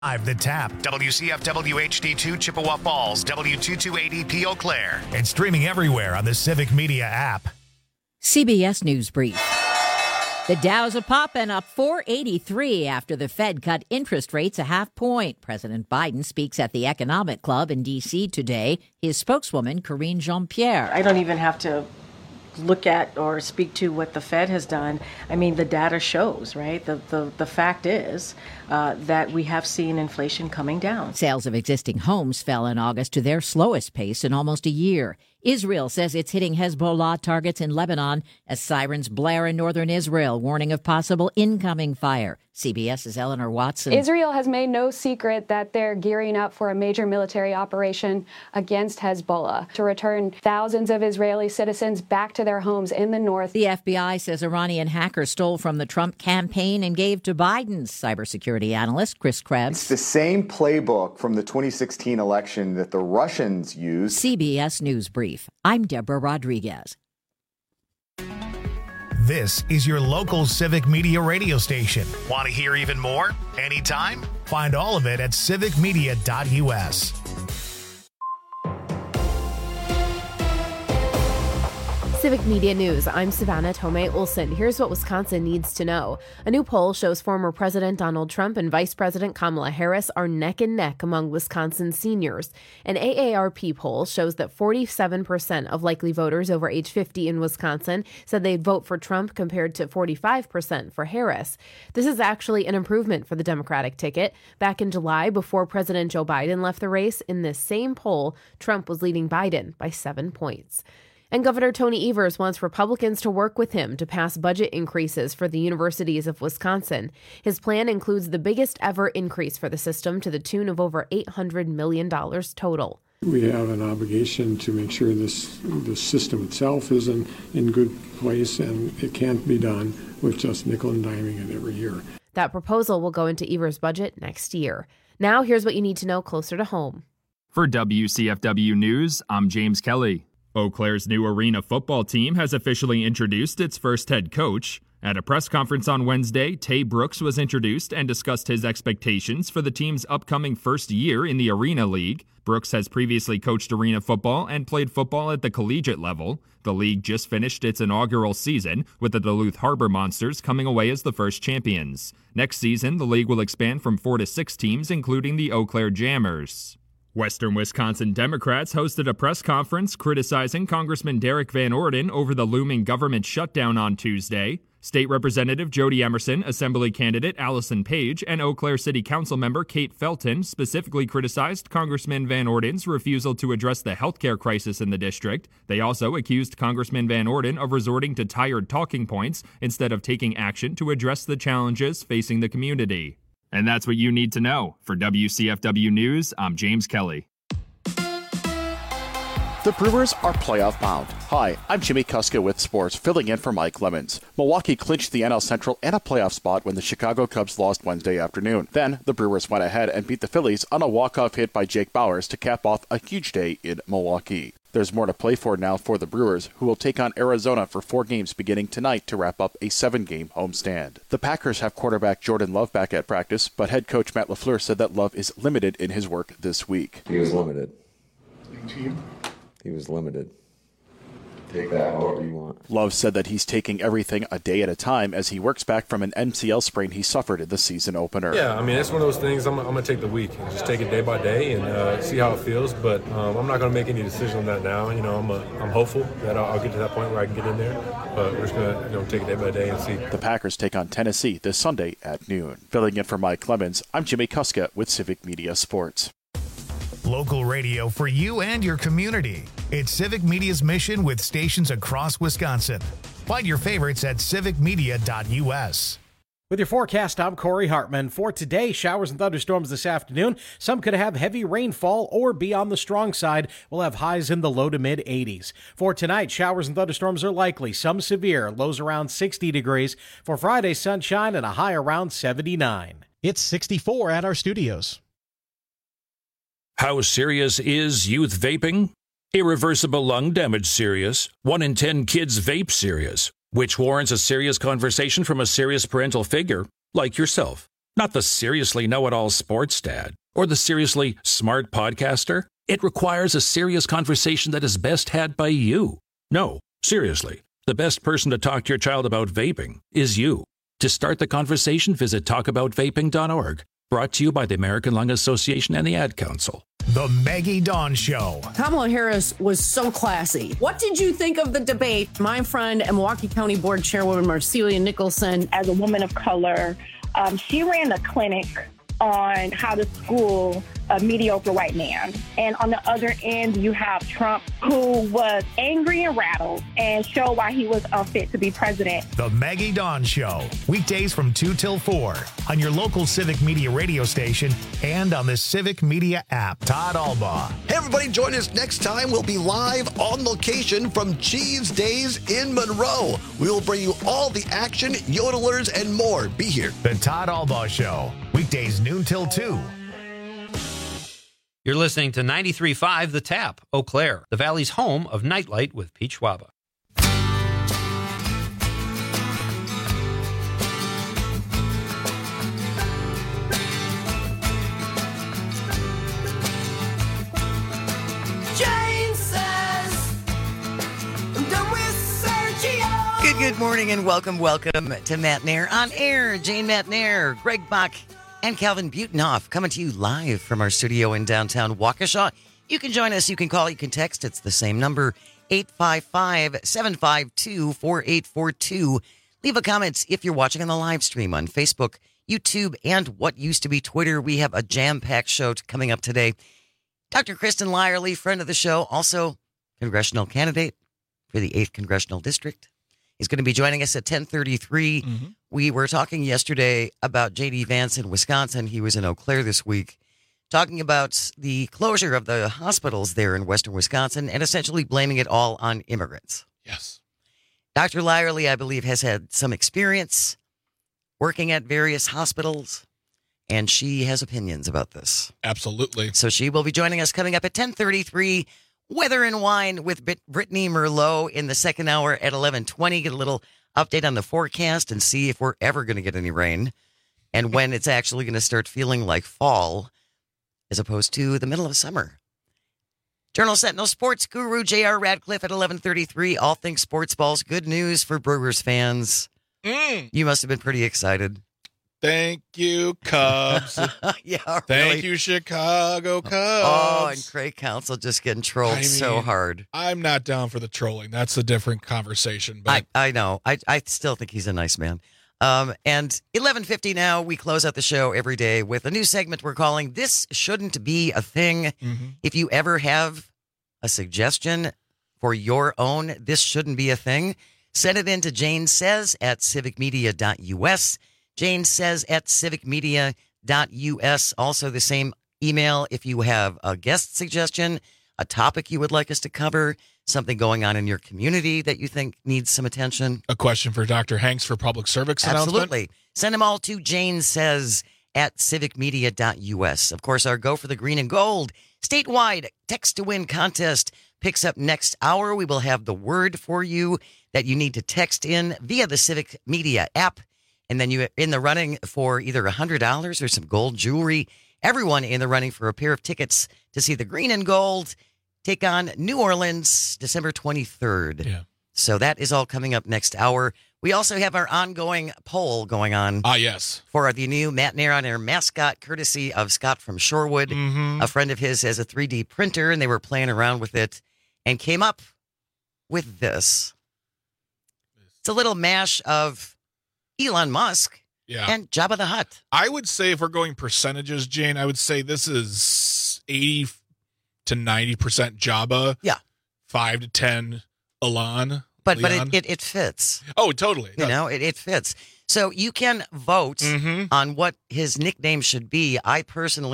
The Tap, WCFW HD2 Chippewa Falls, W2280P Eau Claire, and streaming everywhere on the Civic Media app. CBS News Brief. The Dow's a poppin' up 483 after the Fed cut interest rates a half point. President Biden speaks at the Economic Club in D.C. today. His spokeswoman, Karine Jean-Pierre. I don't even have to look at or speak to what the Fed has done. I mean, the data shows, right? The fact is that we have seen inflation coming down. Sales of existing homes fell in August to their slowest pace in almost a year. Israel says it's hitting Hezbollah targets in Lebanon as sirens blare in northern Israel, warning of possible incoming fire. CBS's Eleanor Watson. Israel has made no secret that they're gearing up for a major military operation against Hezbollah to return thousands of Israeli citizens back to their homes in the north. The FBI says Iranian hackers stole from the Trump campaign and gave to Biden's cybersecurity analyst, Chris Krebs. It's the same playbook from the 2016 election that the Russians used. CBS News Brief. I'm Deborah Rodriguez. This is your local Civic Media radio station. Want to hear even more? Anytime? Find all of it at civicmedia.us. Civic Media News, I'm Savannah Tomei Olson. Here's what Wisconsin needs to know. A new poll shows former President Donald Trump and Vice President Kamala Harris are neck and neck among Wisconsin seniors. An AARP poll shows that 47% of likely voters over age 50 in Wisconsin said they'd vote for Trump compared to 45% for Harris. This is actually an improvement for the Democratic ticket. Back in July, before President Joe Biden left the race, in this same poll, Trump was leading Biden by 7 points. And Governor Tony Evers wants Republicans to work with him to pass budget increases for the universities of Wisconsin. His plan includes the biggest ever increase for the system to the tune of over $800 million total. We have an obligation to make sure the system itself is in good place, and it can't be done with just nickel and diming it every year. That proposal will go into Evers' budget next year. Now, here's what you need to know closer to home. For WCFW News, I'm James Kelly. Eau Claire's new arena football team has officially introduced its first head coach. At a press conference on Wednesday, Tay Brooks was introduced and discussed his expectations for the team's upcoming first year in the Arena League. Brooks has previously coached arena football and played football at the collegiate level. The league just finished its inaugural season, with the Duluth Harbor Monsters coming away as the first champions. Next season, the league will expand from 4 to 6 teams, including the Eau Claire Jammers. Western Wisconsin Democrats hosted a press conference criticizing Congressman Derek Van Orden over the looming government shutdown on Tuesday. State Representative Jody Emerson, Assembly candidate Allison Page, and Eau Claire City Council member Kate Felton specifically criticized Congressman Van Orden's refusal to address the healthcare crisis in the district. They also accused Congressman Van Orden of resorting to tired talking points instead of taking action to address the challenges facing the community. And that's what you need to know. For WCFW News, I'm James Kelly. The Brewers are playoff bound. Hi, I'm Jimmy Kuska with sports, filling in for Mike Lemons. Milwaukee clinched the NL Central and a playoff spot when the Chicago Cubs lost Wednesday afternoon. Then, the Brewers went ahead and beat the Phillies on a walk-off hit by Jake Bauers to cap off a huge day in Milwaukee. There's more to play for now for the Brewers, who will take on Arizona for 4 games beginning tonight to wrap up a 7-game homestand. The Packers have quarterback Jordan Love back at practice, but head coach Matt LaFleur said that Love is limited in his work this week. He was limited. He was limited. Take that however you want. Love said that he's taking everything a day at a time as he works back from an MCL sprain he suffered in the season opener. Yeah, I mean, it's one of those things. I'm going to take the week and just take it day by day and see how it feels. But I'm not going to make any decision on that now. You know, I'm hopeful that I'll get to that point where I can get in there. But we're just going to take it day by day and see. The Packers take on Tennessee this Sunday at noon. Filling in for Mike Clemens, I'm Jimmy Kuska with Civic Media Sports. Local radio for you and your community. It's Civic Media's mission with stations across Wisconsin. Find your favorites at civicmedia.us. With your forecast, I'm Corey Hartman. For today, showers and thunderstorms this afternoon. Some could have heavy rainfall or be on the strong side. We'll have highs in the low to mid 80s. For tonight, showers and thunderstorms are likely. Some severe, lows around 60 degrees. For Friday, sunshine and a high around 79. It's 64 at our studios. How serious is youth vaping? Irreversible lung damage serious. 1 in 10 kids vape serious, which warrants a serious conversation from a serious parental figure like yourself. Not the seriously know-it-all sports dad or the seriously smart podcaster. It requires a serious conversation that is best had by you. No, seriously, the best person to talk to your child about vaping is you. To start the conversation, visit talkaboutvaping.org. Brought to you by the American Lung Association and the Ad Council. The Maggie Dawn Show. Kamala Harris was so classy. What did you think of the debate? My friend and Milwaukee County Board Chairwoman Marcelia Nicholson. As a woman of color, she ran a clinic on how to school a mediocre white man. And on the other end, you have Trump, who was angry and rattled and showed why he was unfit to be president. The Maggie Dawn Show. Weekdays from 2 till 4 on your local Civic Media radio station and on the Civic Media app. Todd Albaugh. Hey, everybody, join us next time. We'll be live on location from Cheese Days in Monroe. We will bring you all the action, yodelers, and more. Be here. The Todd Albaugh Show. Weekdays noon till 2. You're listening to 93.5 The Tap, Eau Claire, the Valley's home of Nightlight with Pete Schwaba. Jane says, I'm done with Sergio. Good morning and welcome to Matt Nair on air. Jane Matt Nair, Greg Bach, and Calvin Butenhoff coming to you live from our studio in downtown Waukesha. You can join us. You can call. You can text. It's the same number, 855-752-4842. Leave a comment if you're watching on the live stream on Facebook, YouTube, and what used to be Twitter. We have a jam-packed show coming up today. Dr. Kristen Lyerly, friend of the show, also congressional candidate for the 8th Congressional District, is going to be joining us at 10:33. Mm-hmm. We were talking yesterday about J.D. Vance in Wisconsin. He was in Eau Claire this week, talking about the closure of the hospitals there in western Wisconsin and essentially blaming it all on immigrants. Yes. Dr. Lyerly, I believe, has had some experience working at various hospitals, and she has opinions about this. Absolutely. So she will be joining us coming up at 10:33. Weather and Wine with Brittany Merlot in the second hour at 11:20. Get a little update on the forecast and see if we're ever going to get any rain and when it's actually going to start feeling like fall as opposed to the middle of summer. Journal Sentinel sports guru J.R. Radcliffe at 11:33. All things sports balls. Good news for Brewers fans. You must have been pretty excited. Thank you, Cubs. Yeah, really. Thank you, Chicago Cubs. Oh, and Craig Counsell just getting trolled so hard. I'm not down for the trolling. That's a different conversation. But I know. I still think he's a nice man. And 11:50 now, we close out the show every day with a new segment we're calling This Shouldn't Be a Thing. Mm-hmm. If you ever have a suggestion for your own This Shouldn't Be a Thing, send it in to Jane Says at civicmedia.us. Jane Says at civicmedia.us. Also the same email if you have a guest suggestion, a topic you would like us to cover, something going on in your community that you think needs some attention. A question for Dr. Hanks for public service announcement. Absolutely. Send them all to Jane Says at civicmedia.us. Of course, our Go for the Green and Gold statewide text to win contest picks up next hour. We will have the word for you that you need to text in via the Civic Media app. And then you're in the running for either $100 or some gold jewelry. Everyone in the running for a pair of tickets to see the Green and Gold take on New Orleans December 23rd. Yeah. So that is all coming up next hour. We also have our ongoing poll going on. Yes. For the new Matt Nair on Air mascot, courtesy of Scott from Shorewood. Mm-hmm. A friend of his has a 3D printer, and they were playing around with it and came up with this. It's a little mash of Elon Musk and Jabba the Hutt. I would say if we're going percentages, Jane, I would say this is 80 to 90% Jabba. Yeah. 5 to 10 Elon. But it fits. Oh, totally. You know, it fits. So you can vote on what his nickname should be. I'm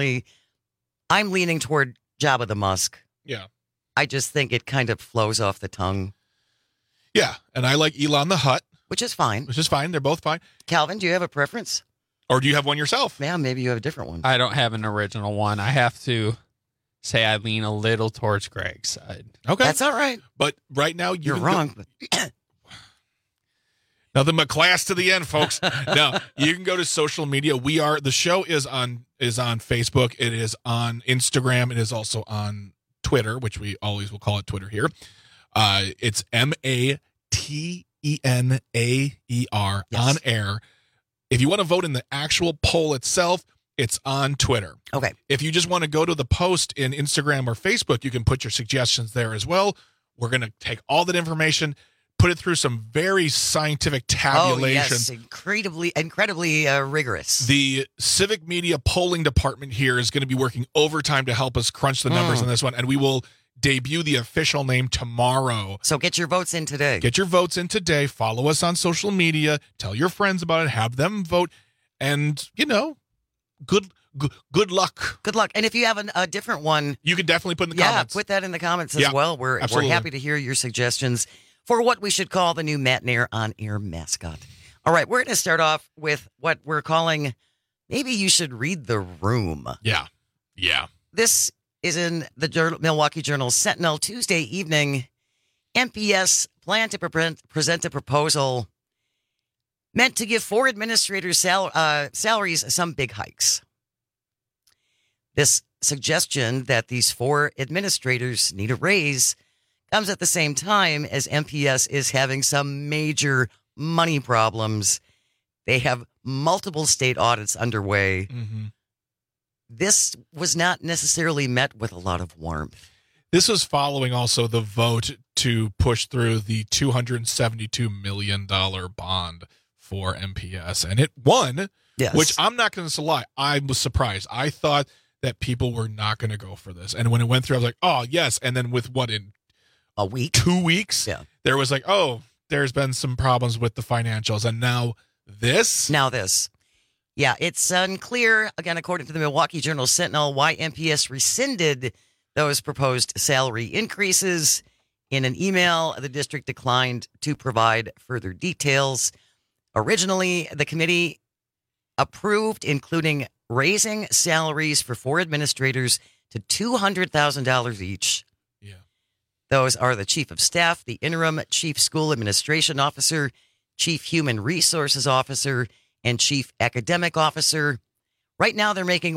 leaning toward Jabba the Musk. Yeah. I just think it kind of flows off the tongue. Yeah, and I like Elon the Hutt. Which is fine. They're both fine. Calvin, do you have a preference? Or do you have one yourself? Yeah, maybe you have a different one. I don't have an original one. I have to say I lean a little towards Greg's side. Okay. That's all right. But right now you're wrong. Nothing but class to the end, folks. Now, you can go to social media. The show is on Facebook. It is on Instagram. It is also on Twitter, which we always will call it Twitter here. It's MATENAER on air. If you want to vote in the actual poll itself, it's on Twitter. Okay. If you just want to go to the post in Instagram or Facebook, you can put your suggestions there as well. We're going to take all that information, put it through some very scientific tabulation. Oh, yes, incredibly rigorous. The Civic Media polling department here is going to be working overtime to help us crunch the numbers on this one, and we will debut the official name tomorrow. So get your votes in today. Get your votes in today. Follow us on social media. Tell your friends about it. Have them vote. And, good luck. Good luck. And if you have a different one, you can definitely put in the comments. Put that in the comments as well. We're happy to hear your suggestions for what we should call the new Matt Nair on-air mascot. All right, we're going to start off with what we're calling, maybe you should read the room. Yeah. This is in the Milwaukee Journal Sentinel Tuesday evening. MPS plan to present a proposal meant to give 4 administrators' salaries some big hikes. This suggestion that these 4 administrators need a raise comes at the same time as MPS is having some major money problems. They have multiple state audits underway. Mm-hmm. This was not necessarily met with a lot of warmth. This was following also the vote to push through the $272 million bond for MPS. And it won, which I'm not going to lie. I was surprised. I thought that people were not going to go for this. And when it went through, I was like, oh, yes. And then with in a week, 2 weeks, there was like, oh, there's been some problems with the financials. And now this. Yeah, it's unclear, again, according to the Milwaukee Journal Sentinel, why MPS rescinded those proposed salary increases. In an email, the district declined to provide further details. Originally, the committee approved including raising salaries for 4 administrators to $200,000 each. Yeah. Those are the chief of staff, the interim chief school administration officer, chief human resources officer, and chief academic officer. Right now, they're making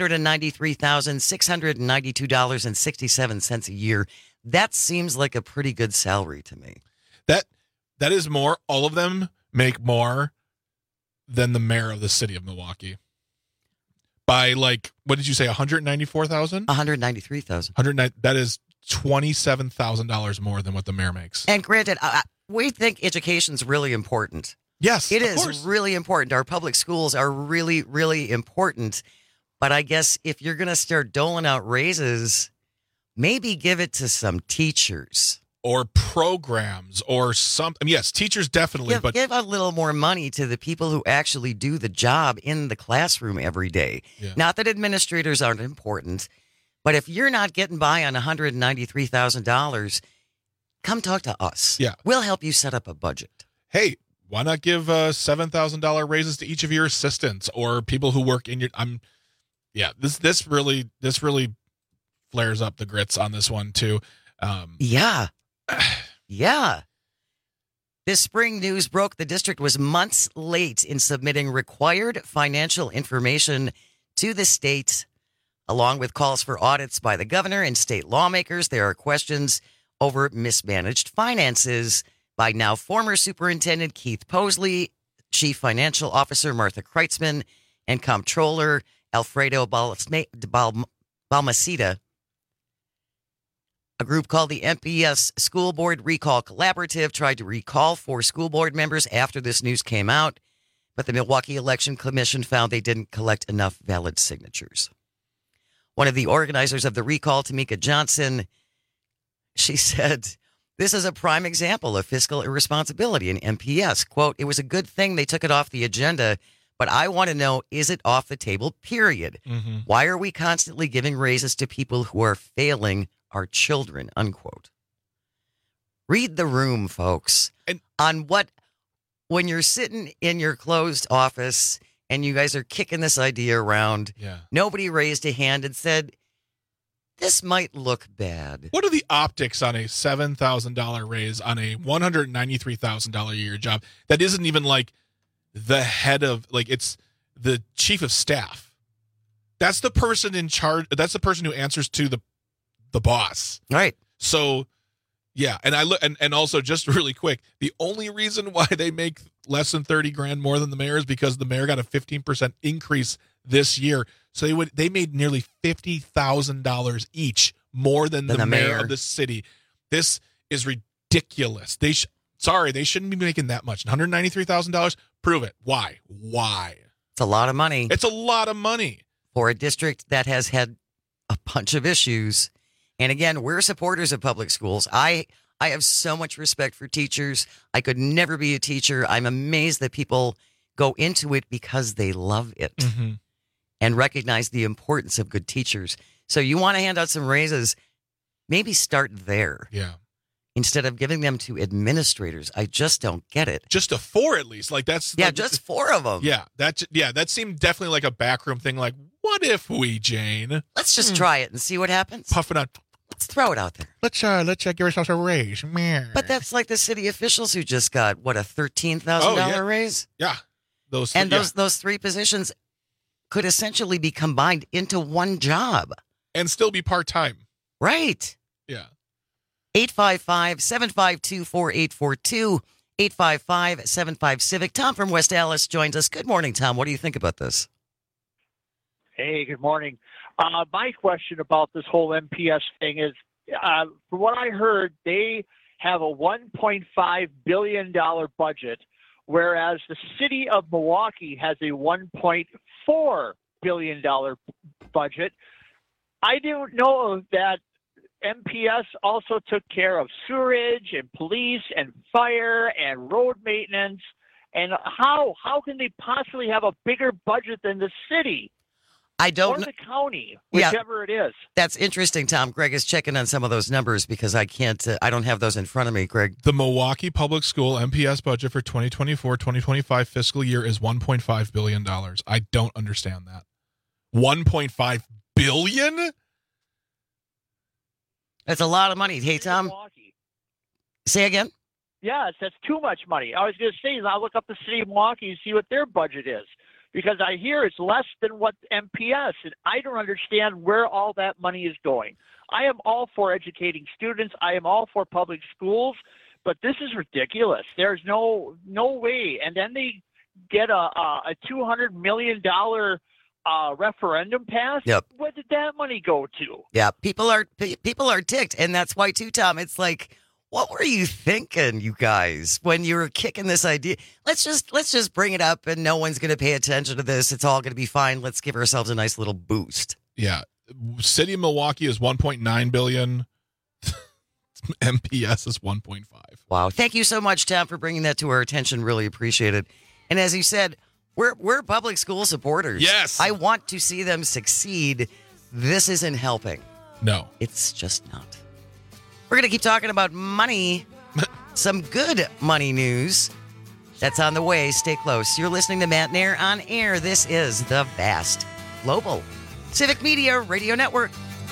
$193,692.67 a year. That seems like a pretty good salary to me. That is more. All of them make more than the mayor of the city of Milwaukee. By what did you say, 194,000? 193,000. That is $27,000 more than what the mayor makes. And granted, we think education's really important. Yes, it is really important. Our public schools are really, really important. But I guess if you're going to start doling out raises, maybe give it to some teachers. Or programs or something. Yes, teachers definitely. But give a little more money to the people who actually do the job in the classroom every day. Yeah. Not that administrators aren't important, but if you're not getting by on $193,000, come talk to us. Yeah. We'll help you set up a budget. Hey, why not give $7,000 raises to each of your assistants or people who work in your? This really flares up the grits on this one too. Yeah. This spring, news broke the district was months late in submitting required financial information to the state, along with calls for audits by the governor and state lawmakers. There are questions over mismanaged finances by now former Superintendent Keith Posley, Chief Financial Officer Martha Kreitzman, and Comptroller Alfredo Balmaceda. A group called the MPS School Board Recall Collaborative tried to recall 4 school board members after this news came out, but the Milwaukee Election Commission found they didn't collect enough valid signatures. One of the organizers of the recall, Tamika Johnson, she said, this is a prime example of fiscal irresponsibility in MPS. Quote, it was a good thing they took it off the agenda, but I want to know, is it off the table, period? Mm-hmm. Why are we constantly giving raises to people who are failing our children, unquote. Read the room, folks. And on when you're sitting in your closed office and you guys are kicking this idea around, nobody raised a hand and said, this might look bad. What are the optics on a $7,000 raise on a $193,000 a year job that isn't even like the head of, like, it's the chief of staff? That's the person in charge. That's the person who answers to the boss. Right. So, yeah. And I look, and also just really quick, the only reason why they make less than 30 grand more than the mayor is because the mayor got a 15% increase this year. So they made nearly $50,000 each more than the mayor of the city. This is ridiculous. They shouldn't be making that much. $193,000. Prove it. Why? It's a lot of money. It's a lot of money for a district that has had a bunch of issues. And again, we're supporters of public schools. I have so much respect for teachers. I could never be a teacher. I'm amazed that people go into it because they love it. Mm-hmm. And recognize the importance of good teachers. So you want to hand out some raises, maybe start there. Yeah. Instead of giving them to administrators. I just don't get it. Just to 4 at least. Like that's just 4 of them. Yeah. That seemed definitely like a backroom thing. Like, what if we, Jane? Let's just try it and see what happens. Puffing out. Let's throw it out there. Let's give ourselves a raise. But that's like the city officials who just got, what, a $13,000 raise? Yeah. Those 3 positions could essentially be combined into one job. And still be part-time. Right. Yeah. 855-752-4842, 855-75-CIVIC. Tom from West Allis joins us. Good morning, Tom. What do you think about this? Hey, good morning. My question about this whole MPS thing is, from what I heard, they have a $1.5 billion budget, whereas the city of Milwaukee has a $1.4 billion budget. I didn't know that MPS also took care of sewerage and police and fire and road maintenance. And how can they possibly have a bigger budget than the city? I don't know. Or the county, whichever it is. That's interesting, Tom. Greg is checking on some of those numbers because I don't have those in front of me, Greg. The Milwaukee Public School MPS budget for 2024-2025 fiscal year is $1.5 billion. I don't understand that. $1.5 billion? That's a lot of money. Hey, Tom. Say again? Yes, that's too much money. I was going to say, I'll look up the city of Milwaukee and see what their budget is. Because I hear it's less than what MPS, and I don't understand where all that money is going. I am all for educating students. I am all for public schools, but this is ridiculous. There's no way. And then they get a $200 million referendum passed. Yep. What did that money go to? Yeah, people are ticked, and that's why too, Tom. It's like, what were you thinking, you guys, when you were kicking this idea? Let's just bring it up, and no one's going to pay attention to this. It's all going to be fine. Let's give ourselves a nice little boost. Yeah, City of Milwaukee is $1.9 billion. MPS is 1.5. Wow! Thank you so much, Tom, for bringing that to our attention. Really appreciate it. And as you said, we're public school supporters. Yes, I want to see them succeed. This isn't helping. No, it's just not. We're going to keep talking about money, some good money news. That's on the way. Stay close. You're listening to Matt Nair on air. This is the Vast Global Civic Media Radio Network.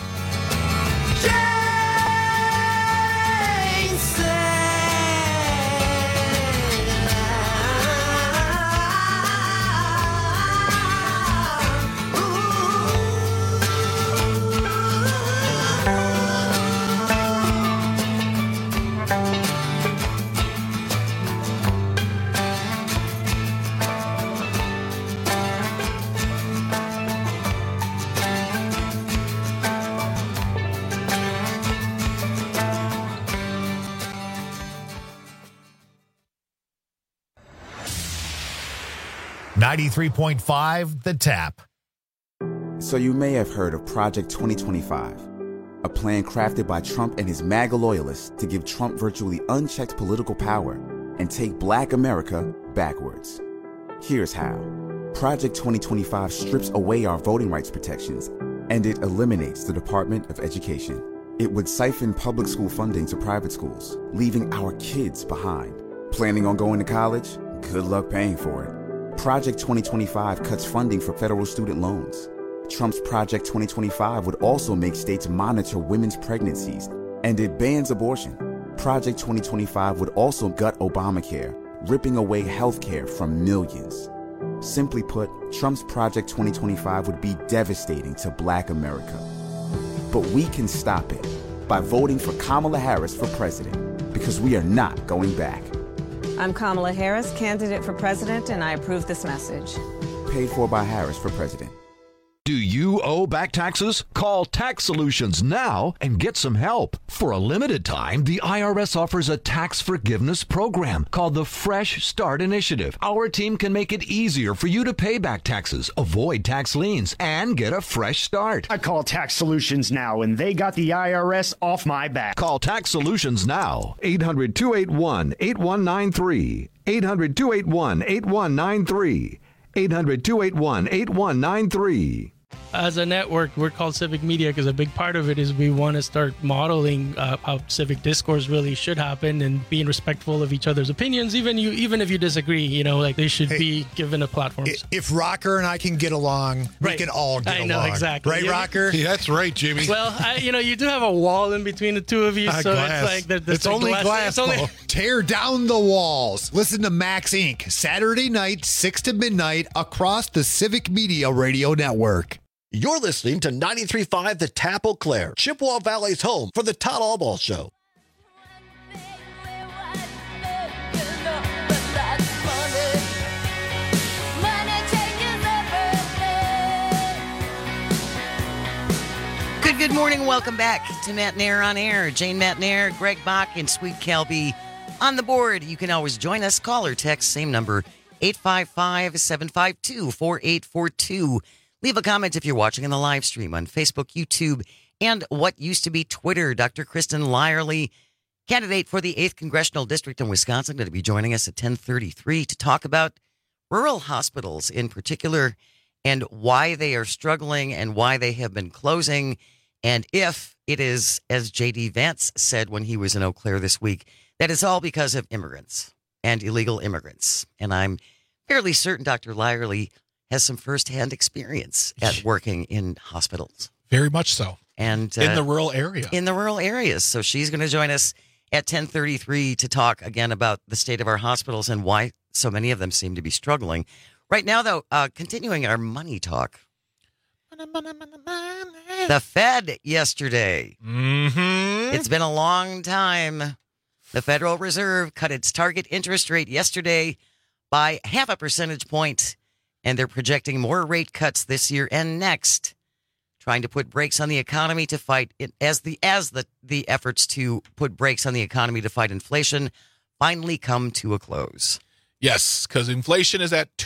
.5 The Tap. So you may have heard of Project 2025, a plan crafted by Trump and his MAGA loyalists to give Trump virtually unchecked political power and take Black America backwards. Here's how. Project 2025 strips away our voting rights protections, and it eliminates the Department of Education. It would siphon public school funding to private schools, leaving our kids behind. Planning on going to college? Good luck paying for it. Project 2025 cuts funding for federal student loans. Trump's Project 2025 would also make states monitor women's pregnancies, and it bans abortion. Project 2025 would also gut Obamacare, ripping away health care from millions. Simply put, Trump's Project 2025 would be devastating to Black America. But we can stop it by voting for Kamala Harris for president, because we are not going back. I'm Kamala Harris, candidate for president, and I approve this message. Paid for by Harris for president. Do you owe back taxes? Call Tax Solutions now and get some help. For a limited time, the IRS offers a tax forgiveness program called the Fresh Start Initiative. Our team can make it easier for you to pay back taxes, avoid tax liens, and get a fresh start. I call Tax Solutions now, and they got the IRS off my back. Call Tax Solutions now. 800-281-8193. 800-281-8193. 800-281-8193. As a network, we're called Civic Media because a big part of it is we want to start modeling how civic discourse really should happen and being respectful of each other's opinions, even if you disagree. They should be given a platform. If Rocker and I can get along, we can all get along. I know, exactly. Right, Rocker? Yeah, that's right, Jimmy. Well, you do have a wall in between the two of you, so glass. it's like it's only glass. Tear down the walls. Listen to Max Inc. Saturday night, 6 to midnight, across the Civic Media Radio Network. You're listening to 93.5 The Tap Eau Claire, Chippewa Valley's home for the Todd Allball Show. Good morning. Welcome back to Matt Nair on Air. Jane Matt Nair, Greg Bach, and Sweet Kelby on the board. You can always join us. Call or text, same number, 855-752-4842. Leave a comment if you're watching on the live stream on Facebook, YouTube, and what used to be Twitter. Dr. Kristen Lyerly, candidate for the 8th Congressional District in Wisconsin, going to be joining us at 10:33 to talk about rural hospitals in particular and why they are struggling and why they have been closing. And if it is, as J.D. Vance said when he was in Eau Claire this week, that it's all because of immigrants and illegal immigrants. And I'm fairly certain Dr. Lyerly has some firsthand experience at working in hospitals. Very much so. And in the rural area. In the rural areas. So she's going to join us at 10:33 to talk again about the state of our hospitals and why so many of them seem to be struggling. Right now, though, continuing our money talk. The Fed yesterday. Mm-hmm. It's been a long time. The Federal Reserve cut its target interest rate yesterday by 0.5 percentage point. And they're projecting more rate cuts this year and next, trying to put brakes on the economy to fight it as the efforts to put brakes on the economy to fight inflation finally come to a close. Yes, because inflation is at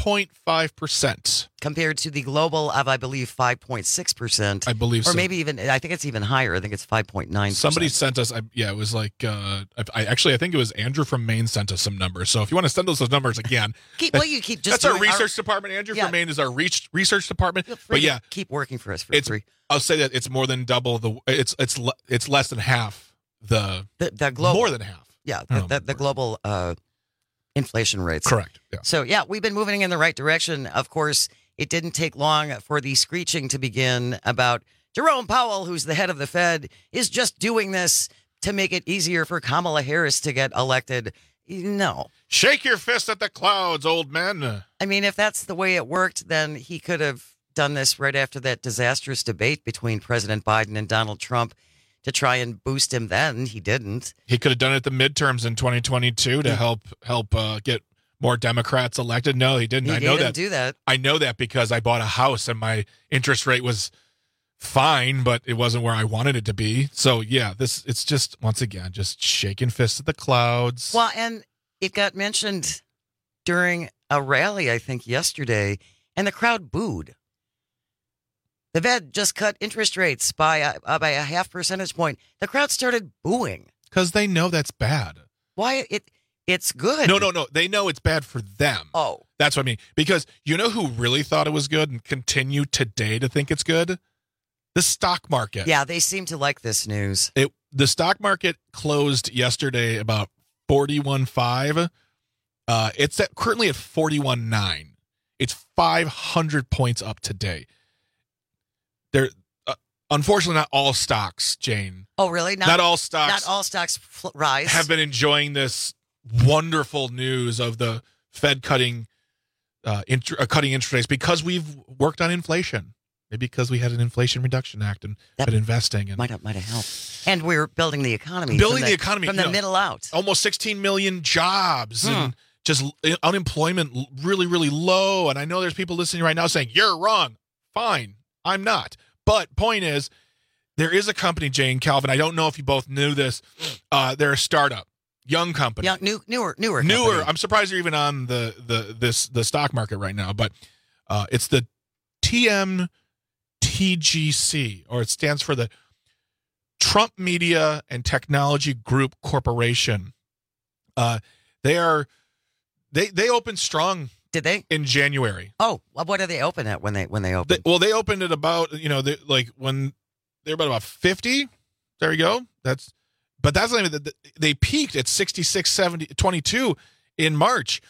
2.5%. Compared to the global of, I believe, 5.6%. I believe so. Or maybe even, I think it's even higher. I think it's 5.9%. Somebody sent us, it was like, I think it was Andrew from Maine sent us some numbers. So if you want to send us those numbers again. That's our research department. Andrew from Maine is our research department. But yeah. Keep working for us for free. I'll say that it's more than double it's less than half the global. More than half. Yeah, the global inflation rates. Correct. Yeah. So, we've been moving in the right direction. Of course, it didn't take long for the screeching to begin about Jerome Powell, who's the head of the Fed, is just doing this to make it easier for Kamala Harris to get elected. No. Shake your fist at the clouds, old man. I mean, if that's the way it worked, then he could have done this right after that disastrous debate between President Biden and Donald Trump to try and boost him then. He didn't. He could have done it at the midterms in 2022 to help get more Democrats elected. No, he didn't. He didn't do that. I know that because I bought a house and my interest rate was fine, but it wasn't where I wanted it to be. So, it's just, once again, just shaking fists at the clouds. Well, and it got mentioned during a rally, I think, yesterday, and the crowd booed. The Fed just cut interest rates by a 0.5 percentage point. The crowd started booing. Because they know that's bad. Why? It's good. No. They know it's bad for them. Oh. That's what I mean. Because you know who really thought it was good and continue today to think it's good? The stock market. Yeah, they seem to like this news. The stock market closed yesterday about 41.5. It's currently at 41.9. It's 500 points up today. unfortunately, not all stocks, Jane. Oh, really? Not all stocks. Not all stocks rise. Have been enjoying this wonderful news of the Fed cutting interest rates because we've worked on inflation. Maybe because we had an Inflation Reduction Act and been investing. And might have helped. And we're building the economy. Building the economy. From the middle out. Almost 16 million jobs and just unemployment really, really low. And I know there's people listening right now saying, you're wrong. Fine. I'm not. But point is, there is a company, Jane, Calvin. I don't know if you both knew this. They're a startup. Young company. Newer. Newer. I'm surprised they're even on the stock market right now. But it's the TGC, or it stands for the Trump Media and Technology Group Corporation. They opened strong. Did they? In January. Oh, well, what did they open at when they opened? They opened at about, when they're about 50. There you go. That's not even, they peaked at 66.22 in March.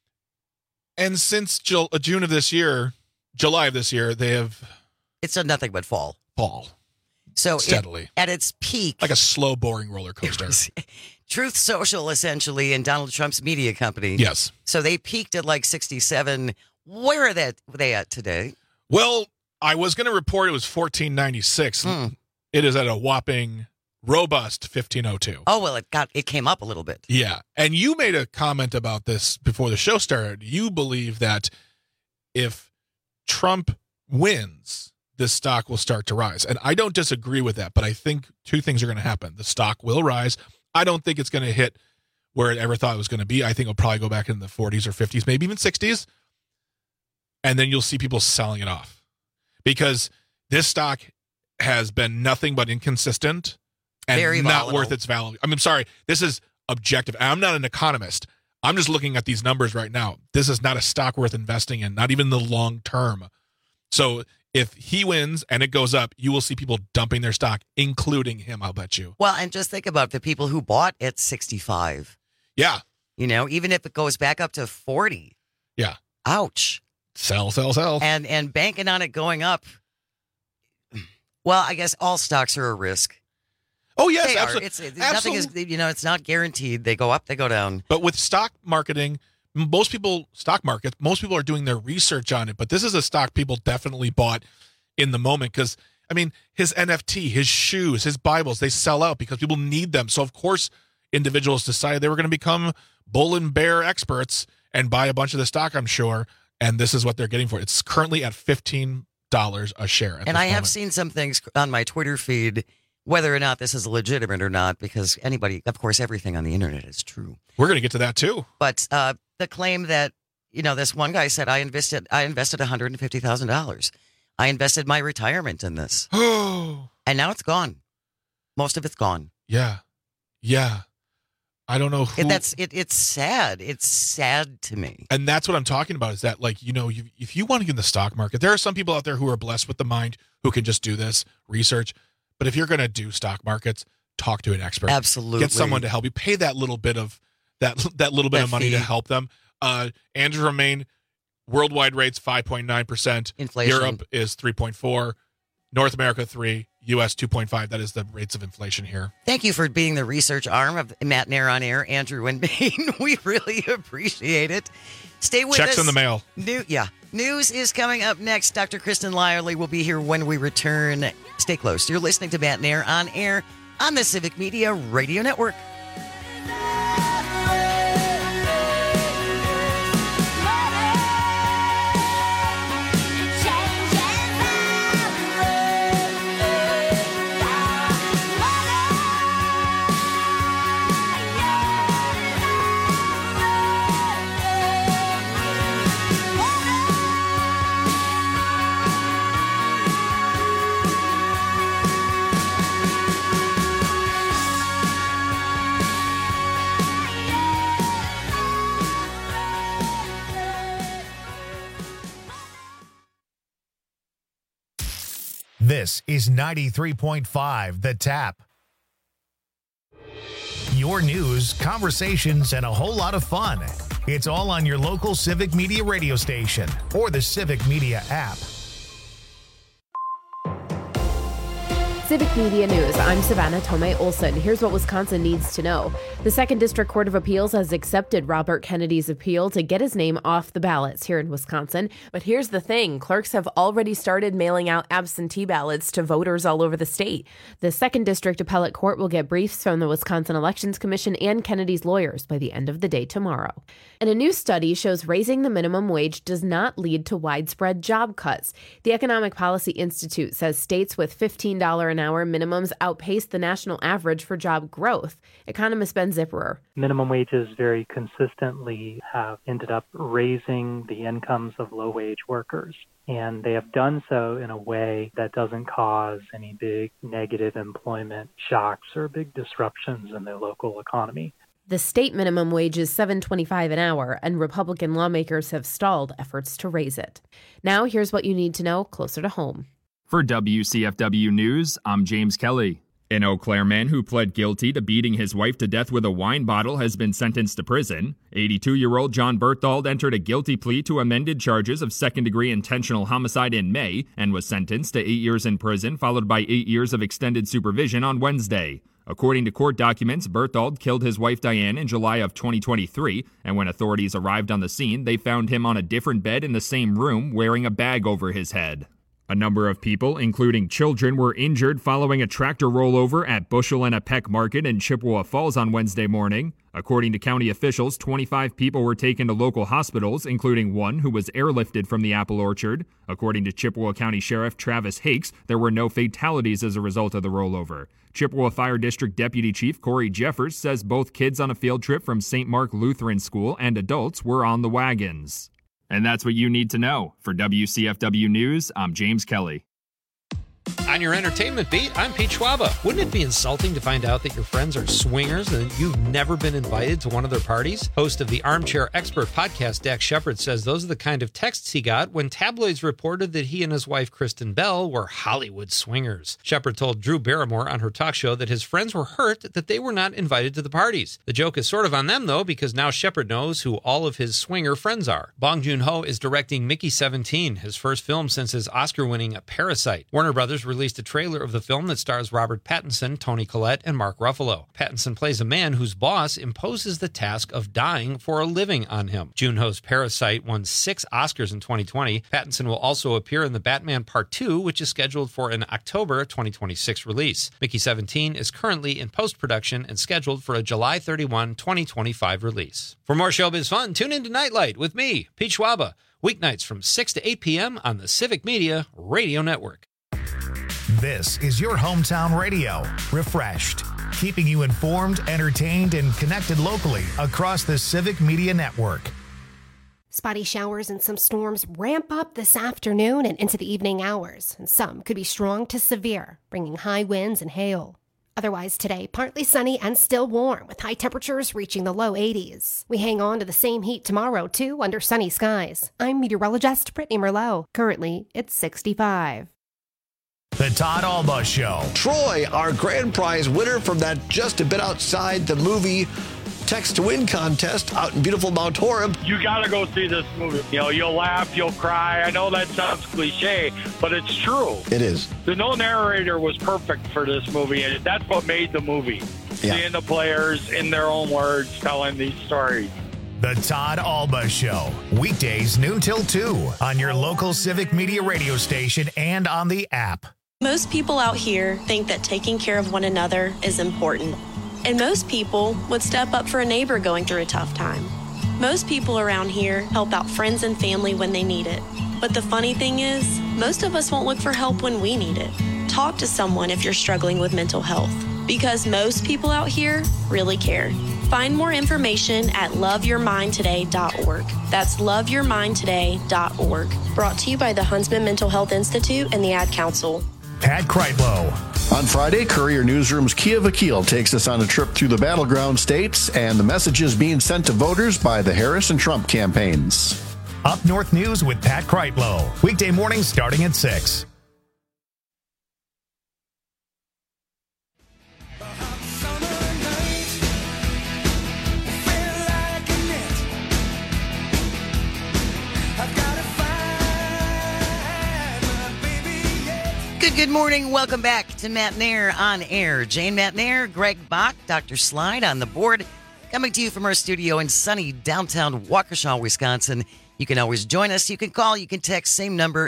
And since July of this year, they have. It's done nothing but fall. So steadily. At its peak. Like a slow, boring roller coaster. Truth Social, essentially, and Donald Trump's media company. Yes. So they peaked at like 67. Where are they at today? Well, I was going to report it was 1496. It is at a whopping robust 1502. Oh, well, it came up a little bit. Yeah. And you made a comment about this before the show started. You believe that if Trump wins, this stock will start to rise. And I don't disagree with that, but I think two things are going to happen. The stock will rise. I don't think it's going to hit where it ever thought it was going to be. I think it'll probably go back in the 40s or 50s, maybe even 60s. And then you'll see people selling it off because this stock has been nothing but inconsistent and very not volatile. worth its value. I'm sorry. This is objective. I'm not an economist. I'm just looking at these numbers right now. This is not a stock worth investing in, not even the long term. So if he wins and it goes up, you will see people dumping their stock, including him, I'll bet you. Well, and just think about the people who bought at 65. Yeah. Even if it goes back up to 40. Yeah. Ouch. Sell. And banking on it going up. Well, I guess all stocks are a risk. Oh, yes, absolutely. Nothing is, it's not guaranteed. They go up, they go down. But with stock marketing, most people are doing their research on it, but this is a stock people definitely bought in the moment because, his NFT, his shoes, his Bibles, they sell out because people need them. So, of course, individuals decided they were going to become bull and bear experts and buy a bunch of the stock, I'm sure, and this is what they're getting for it. It's currently at $15 a share. And I have seen some things on my Twitter feed, whether or not this is legitimate or not, because of course, everything on the internet is true. We're going to get to that too. But the claim that, this one guy said, I invested $150,000. I invested my retirement in this. And now it's gone. Most of it's gone. Yeah. I don't know who. It's sad. It's sad to me. And that's what I'm talking about is that, if you want to get in the stock market, there are some people out there who are blessed with the mind who can just do this research. But if you're going to do stock markets, talk to an expert. Absolutely. Get someone to help you. Pay that little bit of of money to help them. Andrew Romaine, worldwide rates 5.9%. Inflation. Europe is 3.4%. North America 3%. U.S. 2.5%. That is the rates of inflation here. Thank you for being the research arm of Matt Nair on Air, Andrew and Maine. We really appreciate it. Stay with us. Checks in the mail. News is coming up next. Dr. Kristen Lyerly will be here when we return. Stay close. You're listening to Matt Nair on Air on the Civic Media Radio Network. This is 93.5 The Tap. Your news, conversations, and a whole lot of fun. It's all on your local Civic Media radio station or the Civic Media app. Civic Media News, I'm Savannah Tomei Olson. Here's what Wisconsin needs to know. The 2nd District Court of Appeals has accepted Robert Kennedy's appeal to get his name off the ballots here in Wisconsin. But here's the thing. Clerks have already started mailing out absentee ballots to voters all over the state. The 2nd District Appellate Court will get briefs from the Wisconsin Elections Commission and Kennedy's lawyers by the end of the day tomorrow. And a new study shows raising the minimum wage does not lead to widespread job cuts. The Economic Policy Institute says states with $15 an hour minimums outpace the national average for job growth. Economist Ben Zipperer. Minimum wages very consistently have ended up raising the incomes of low-wage workers. And they have done so in a way that doesn't cause any big negative employment shocks or big disruptions in their local economy. The state minimum wage is $7.25 an hour, and Republican lawmakers have stalled efforts to raise it. Now, here's what you need to know closer to home. For WCFW News, I'm James Kelly. An Eau Claire man who pled guilty to beating his wife to death with a wine bottle has been sentenced to prison. 82-year-old John Berthold entered a guilty plea to amended charges of second-degree intentional homicide in May and was sentenced to 8 years in prison, followed by 8 years of extended supervision on Wednesday. According to court documents, Berthold killed his wife Diane in July of 2023, and when authorities arrived on the scene, they found him on a different bed in the same room wearing a bag over his head. A number of people, including children, were injured following a tractor rollover at Bushel and a Peck Market in Chippewa Falls on Wednesday morning. According to county officials, 25 people were taken to local hospitals, including one who was airlifted from the apple orchard. According to Chippewa County Sheriff Travis Hakes, there were no fatalities as a result of the rollover. Chippewa Fire District Deputy Chief Corey Jeffers says both kids on a field trip from St. Mark Lutheran School and adults were on the wagons. And that's what you need to know. For WCFW News, I'm James Kelly. On your entertainment beat, I'm Pete Schwaba. Wouldn't it be insulting to find out that your friends are swingers and you've never been invited to one of their parties? Host of the Armchair Expert podcast, Dax Shepard, says those are the kind of texts he got when tabloids reported that he and his wife, Kristen Bell, were Hollywood swingers. Shepard told Drew Barrymore on her talk show that his friends were hurt that they were not invited to the parties. The joke is sort of on them, though, because now Shepard knows who all of his swinger friends are. Bong Joon-ho is directing Mickey 17, his first film since his Oscar-winning Parasite. Warner Brothers released a trailer of the film that stars Robert Pattinson, Toni Collette, and Mark Ruffalo. Pattinson plays a man whose boss imposes the task of dying for a living on him. Joon-ho's Parasite won 6 Oscars in 2020. Pattinson will also appear in The Batman Part 2, which is scheduled for an October 2026 release. Mickey 17 is currently in post-production and scheduled for a July 31, 2025 release. For more showbiz fun, tune into Nightlight with me, Pete Schwaba, weeknights from 6 to 8 p.m. on the Civic Media Radio Network. This is your hometown radio, Refreshed, keeping you informed, entertained, and connected locally across the Civic Media Network. Spotty showers and some storms ramp up this afternoon and into the evening hours, and some could be strong to severe, bringing high winds and hail. Otherwise today, partly sunny and still warm, with high temperatures reaching the low 80s. We hang on to the same heat tomorrow, too, under sunny skies. I'm meteorologist Brittany Merlot. Currently, it's 65. The Todd Alba Show. Troy, our grand prize winner from that Just a Bit Outside the Movie Text to Win contest out in beautiful Mount Horeb. You got to go see this movie. You know, you'll laugh, you'll cry. I know that sounds cliche, but it's true. It is. The no narrator was perfect for this movie, and that's what made the movie. Yeah. Seeing the players in their own words telling these stories. The Todd Alba Show. Weekdays noon till 2 on your local Civic Media radio station and on the app. Most people out here think that taking care of one another is important. And most people would step up for a neighbor going through a tough time. Most people around here help out friends and family when they need it. But the funny thing is, most of us won't look for help when we need it. Talk to someone if you're struggling with mental health, because most people out here really care. Find more information at loveyourmindtoday.org. That's loveyourmindtoday.org. Brought to you by the Huntsman Mental Health Institute and the Ad Council. Pat Kreitlow. On Friday, Courier Newsroom's Kia Vakil takes us on a trip through the battleground states and the messages being sent to voters by the Harris and Trump campaigns. Up North News with Pat Kreitlow. Weekday mornings starting at 6. Good morning. Welcome back to Matt Nair on Air. Jane Matt Nair, Greg Bach, Dr. Slide on the board. Coming to you from our studio in sunny downtown Waukesha, Wisconsin. You can always join us. You can call. You can text. Same number,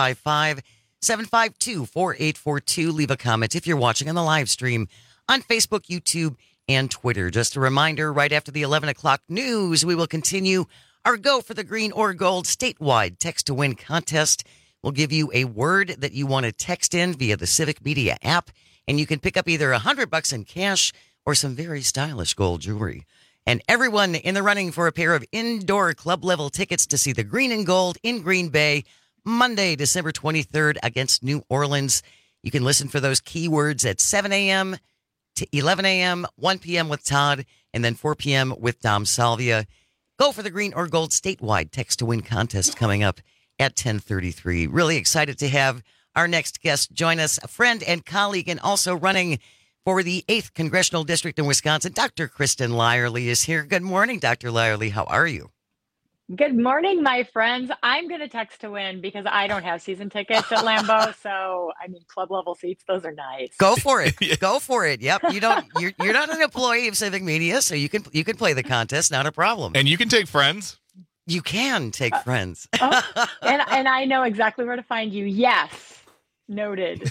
855-752-4842. Leave a comment if you're watching on the live stream on Facebook, YouTube, and Twitter. Just a reminder, right after the 11 o'clock news, we will continue our Go for the Green or Gold statewide text to win contest. We'll give you a word that you want to text in via the Civic Media app, and you can pick up either $100 in cash or some very stylish gold jewelry. And everyone in the running for a pair of indoor club-level tickets to see the Green and Gold in Green Bay, Monday, December 23rd against New Orleans. You can listen for those keywords at 7 a.m. to 11 a.m., 1 p.m. with Todd, and then 4 p.m. with Dom Salvia. Go for the Green or Gold statewide text to win contest coming up at 10:33. Really excited to have our next guest join us, a friend and colleague, and also running for the 8th Congressional District in Wisconsin. Dr. Kristen Lyerly is here. Good morning, Dr. Lyerly. How are you? Good morning, my friends. I'm going to text to win because I don't have season tickets at Lambeau. So, I mean, club level seats, those are nice. Go for it. Go for it. Yep. You're not an employee of Civic Media, so you can play the contest. Not a problem. And you can take friends. You can take friends. And I know exactly where to find you. Yes. Noted.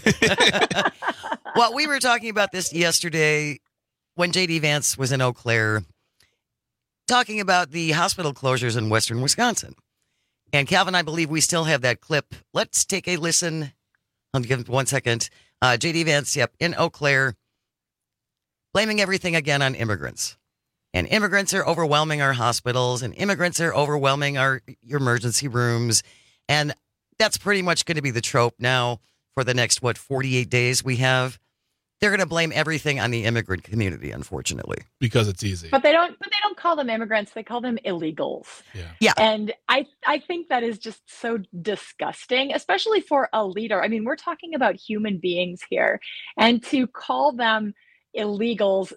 Well, we were talking about this yesterday when J.D. Vance was in Eau Claire, talking about the hospital closures in western Wisconsin. And Calvin, I believe we still have that clip. Let's take a listen. I'll give it 1 second. J.D. Vance, in Eau Claire, blaming everything again on immigrants. And immigrants are overwhelming our hospitals, and immigrants are overwhelming your emergency rooms. And that's pretty much going to be the trope now for the next, 48 days we have. They're going to blame everything on the immigrant community, unfortunately. Because it's easy. But they don't call them immigrants. They call them illegals. Yeah. And I think that is just so disgusting, especially for a leader. I mean, we're talking about human beings here. And to call them illegals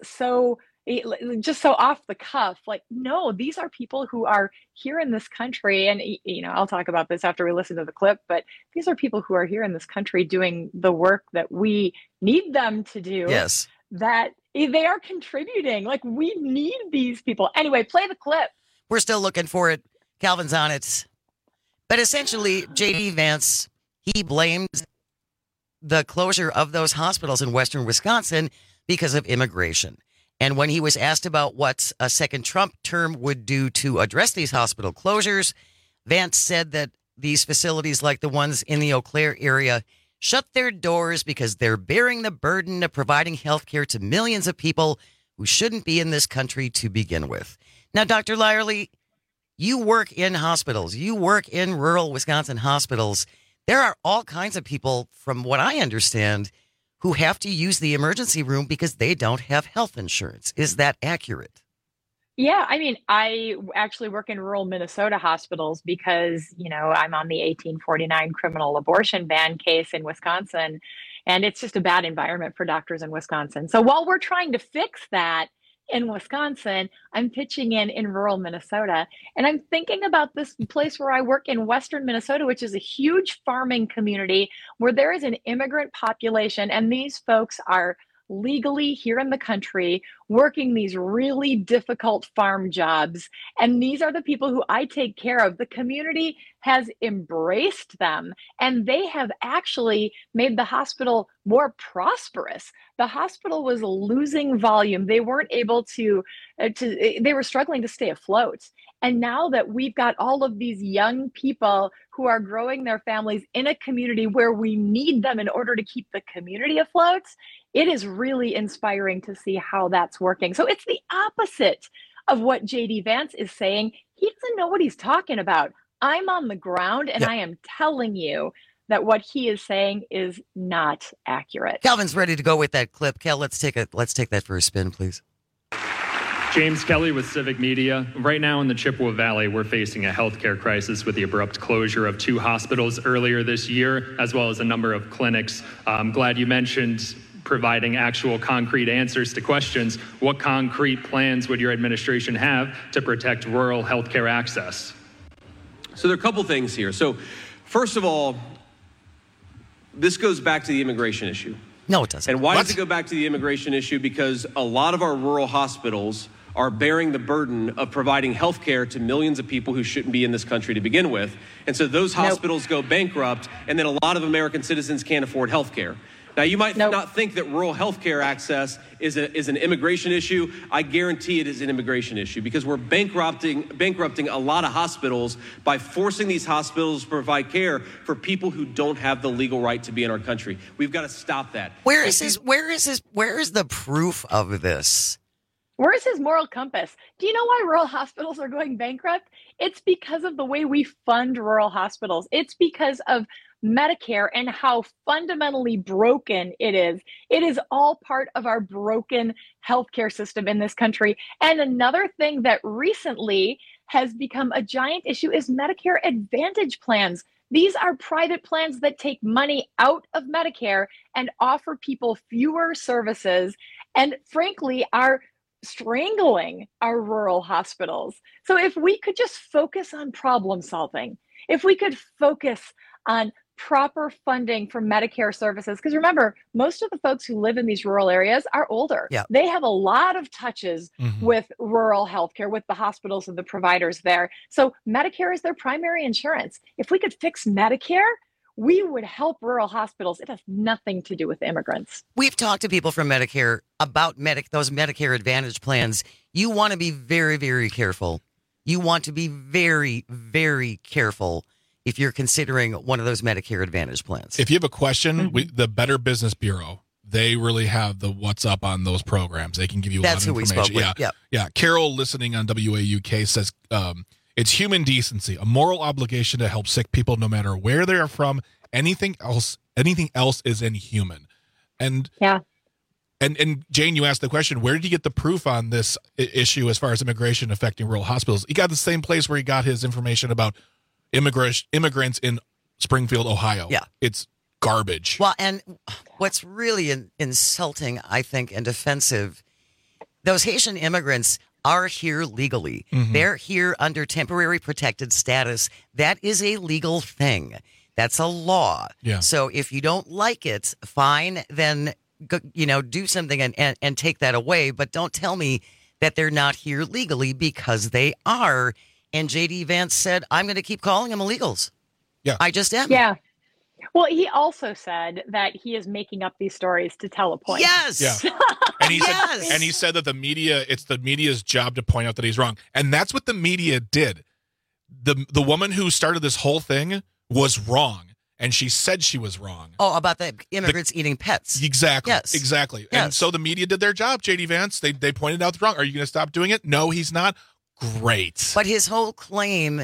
just so off the cuff, like, no, these are people who are here in this country. And, I'll talk about this after we listen to the clip, but these are people who are here in this country doing the work that we need them to do. Yes. That they are contributing. Like, we need these people. Anyway, play the clip. We're still looking for it. Calvin's on it. But essentially, J.D. Vance, he blames the closure of those hospitals in western Wisconsin because of immigration. And when he was asked about what a second Trump term would do to address these hospital closures, Vance said that these facilities, like the ones in the Eau Claire area, shut their doors because they're bearing the burden of providing health care to millions of people who shouldn't be in this country to begin with. Now, Dr. Lyerly, you work in hospitals. You work in rural Wisconsin hospitals. There are all kinds of people, from what I understand, who have to use the emergency room because they don't have health insurance. Is that accurate? Yeah, I mean, I actually work in rural Minnesota hospitals because, I'm on the 1849 criminal abortion ban case in Wisconsin, and it's just a bad environment for doctors in Wisconsin. So while we're trying to fix that in Wisconsin, I'm pitching in rural Minnesota. And I'm thinking about this place where I work in western Minnesota, which is a huge farming community where there is an immigrant population. And these folks are legally here in the country working these really difficult farm jobs. And these are the people who I take care of. The community has embraced them, and they have actually made the hospital more prosperous. The hospital was losing volume. They weren't able to they were struggling to stay afloat. And now that we've got all of these young people who are growing their families in a community where we need them in order to keep the community afloat, it is really inspiring to see how that's working. So it's the opposite of what J.D. Vance is saying. He doesn't know what he's talking about. I'm on the ground, and I am telling you that what he is saying is not accurate. Calvin's ready to go with that clip. Cal, let's take that for a spin, please. James Kelly with Civic Media. Right now in the Chippewa Valley, we're facing a healthcare crisis with the abrupt closure of 2 hospitals earlier this year, as well as a number of clinics. I'm glad you mentioned providing actual concrete answers to questions. What concrete plans would your administration have to protect rural healthcare access? So there are a couple things here. So first of all, this goes back to the immigration issue. No, it doesn't. And why does it go back to the immigration issue? Because a lot of our rural hospitals are bearing the burden of providing health care to millions of people who shouldn't be in this country to begin with. And so those hospitals go bankrupt, and then a lot of American citizens can't afford health care. Now, you might not think that rural health care access is an immigration issue. I guarantee it is an immigration issue because we're bankrupting a lot of hospitals by forcing these hospitals to provide care for people who don't have the legal right to be in our country. We've got to stop that. Where is the proof of this? Where's his moral compass? Do you know why rural hospitals are going bankrupt? It's because of the way we fund rural hospitals. It's because of Medicare and how fundamentally broken it is. It is all part of our broken healthcare system in this country. And another thing that recently has become a giant issue is Medicare Advantage plans. These are private plans that take money out of Medicare and offer people fewer services and, frankly, are strangling our rural hospitals. So if we could just focus on problem solving, if we could focus on proper funding for Medicare services, because remember, most of the folks who live in these rural areas are older. Yeah. They have a lot of touches with rural healthcare, with the hospitals and the providers there. So Medicare is their primary insurance. If we could fix Medicare, we would help rural hospitals. It has nothing to do with immigrants. We've talked to people from Medicare about those Medicare Advantage plans. You want to be very, very careful. You want to be very, very careful if you're considering one of those Medicare Advantage plans. If you have a question, the Better Business Bureau, they really have the what's up on those programs. They can give you a lot of information. That's who we spoke with. Yeah. Carol, listening on WAUK, says it's human decency, a moral obligation to help sick people no matter where they are from. Anything else is inhuman. And Jane, you asked the question, where did he get the proof on this issue as far as immigration affecting rural hospitals? He got the same place where he got his information about immigrants in Springfield, Ohio. Yeah. It's garbage. Well, and what's really insulting, I think, and offensive, those Haitian immigrants are here legally. They're here under temporary protected status. That is a legal thing. That's a law. Yeah. So if you don't like it, fine, then do something and take that away. But don't tell me that they're not here legally, because they are. And J.D. Vance said, I'm going to keep calling them illegals. Yeah. I just am. Yeah. Well, he also said that he is making up these stories to tell a point. Yes. Yeah. And he said that it's the media's job to point out that he's wrong. And that's what the media did. The woman who started this whole thing was wrong. And she said she was wrong. Oh, about the immigrants eating pets. Exactly. Yes. Exactly. Yes. And so the media did their job, J.D. Vance. They pointed out the wrong. Are you going to stop doing it? No, he's not. Great. But his whole claim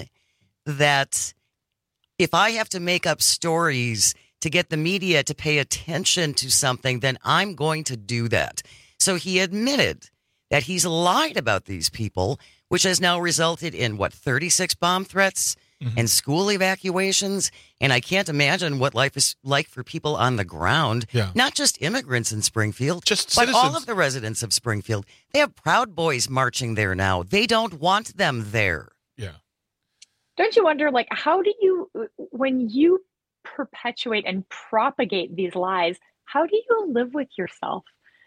that if I have to make up stories to get the media to pay attention to something, then I'm going to do that. So he admitted that he's lied about these people, which has now resulted in, 36 bomb threats and school evacuations. And I can't imagine what life is like for people on the ground, not just immigrants in Springfield, but citizens. all of the residents of Springfield. They have Proud Boys marching there now. They don't want them there. Yeah. Don't you wonder, how do you, when you perpetuate and propagate these lies, how do you live with yourself?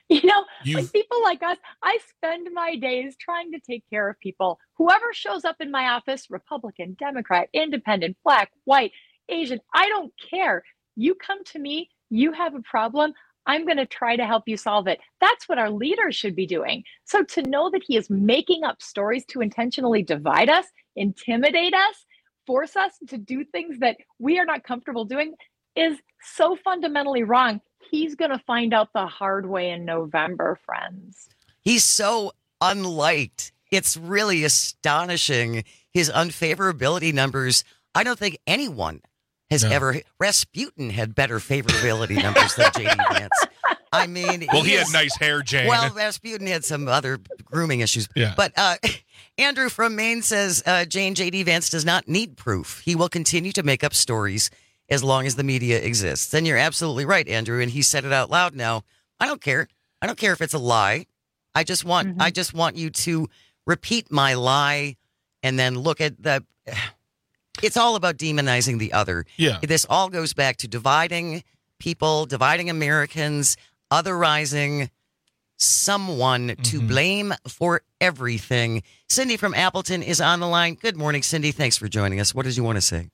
People like us, I spend my days trying to take care of people. Whoever shows up in my office, Republican, Democrat, Independent, Black, White, Asian, I don't care. You come to me, you have a problem, I'm going to try to help you solve it. That's what our leaders should be doing. So to know that he is making up stories to intentionally divide us, intimidate us, force us to do things that we are not comfortable doing is so fundamentally wrong. He's going to find out the hard way in November, friends. He's so unliked. It's really astonishing. His unfavorability numbers, I don't think anyone has ever. Rasputin had better favorability numbers than J.D. Vance. I mean, he had nice hair, Jane. Well, Rasputin had some other grooming issues. Yeah. But Andrew from Maine says, J.D. Vance does not need proof. He will continue to make up stories as long as the media exists. And you're absolutely right, Andrew. And he said it out loud now. I don't care. I don't care if it's a lie. I just want you to repeat my lie and then look at it's all about demonizing the other. Yeah. This all goes back to dividing people, dividing Americans, otherizing someone to blame for everything. Cindy from Appleton is on the line. Good morning, Cindy. Thanks for joining us. What did you want to say?